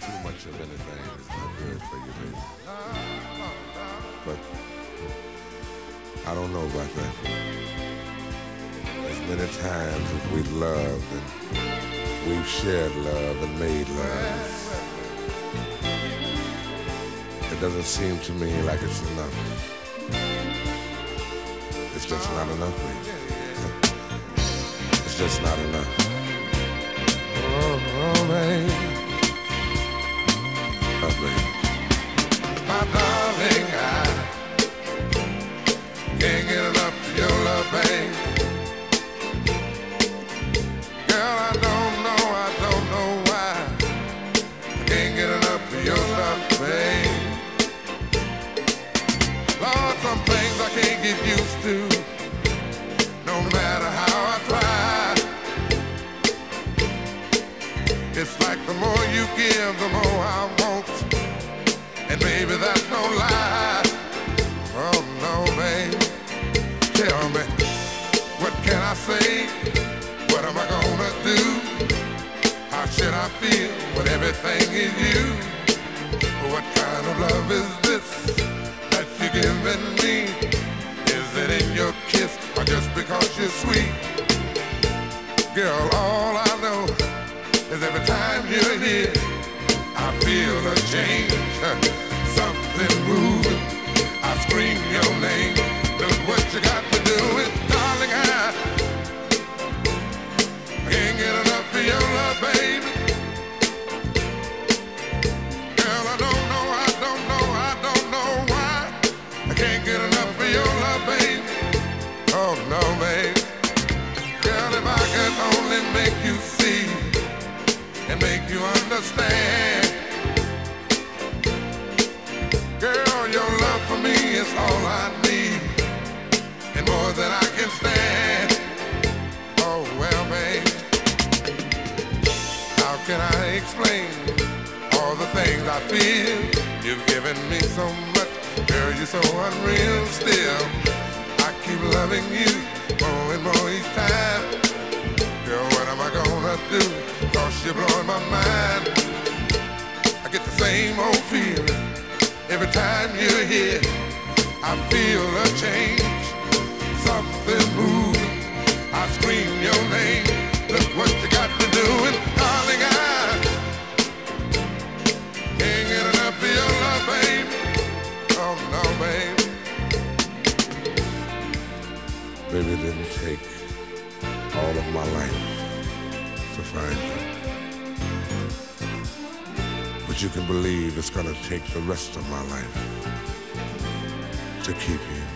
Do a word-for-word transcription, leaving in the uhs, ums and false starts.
too much of anything is not good for you, baby. But I don't know about that. As many times as we've loved and we've shared love and made love, it doesn't seem to me like it's enough. It's just not enough, baby. It's just not enough. Oh, oh, baby. Oh, baby. My darling, I can't get enough of your love, babe. Girl, I don't know, I don't know why I can't get enough of your love, babe. Lord, some things I can't get used to, no matter how I try. It's like the more you give, the more I want, and baby, that's no lie. Oh no, babe. Tell me, what can I say? What am I gonna do? How should I feel when everything is you? What kind of love is this that you're giving me? Is it in your kiss or just because you're sweet? Girl, all I know is every time you're here, I feel a change, something moving. I scream your name. Look what you got to do with, darling, I, I can't get enough of your love, baby. Girl, I don't know, I don't know, I don't know why I can't get enough of your love, baby. Oh no, baby. Girl, if I could only make you see and make you understand. Girl, your love for me is all I need, and more than I can stand. Oh, well, babe, how can I explain all the things I feel? You've given me so much, girl, you're so unreal still. I keep loving you more and more each time. Girl, what am I gonna do? Cause you're blowing my mind. I get the same old feeling every time you're here. I feel a change, something moving. I scream your name. Look what you got to do, and darling, I can't get enough of your love, babe. Oh no, babe. Baby, it didn't take all of my life to find you, but you can believe it's gonna take the rest of my life to keep you.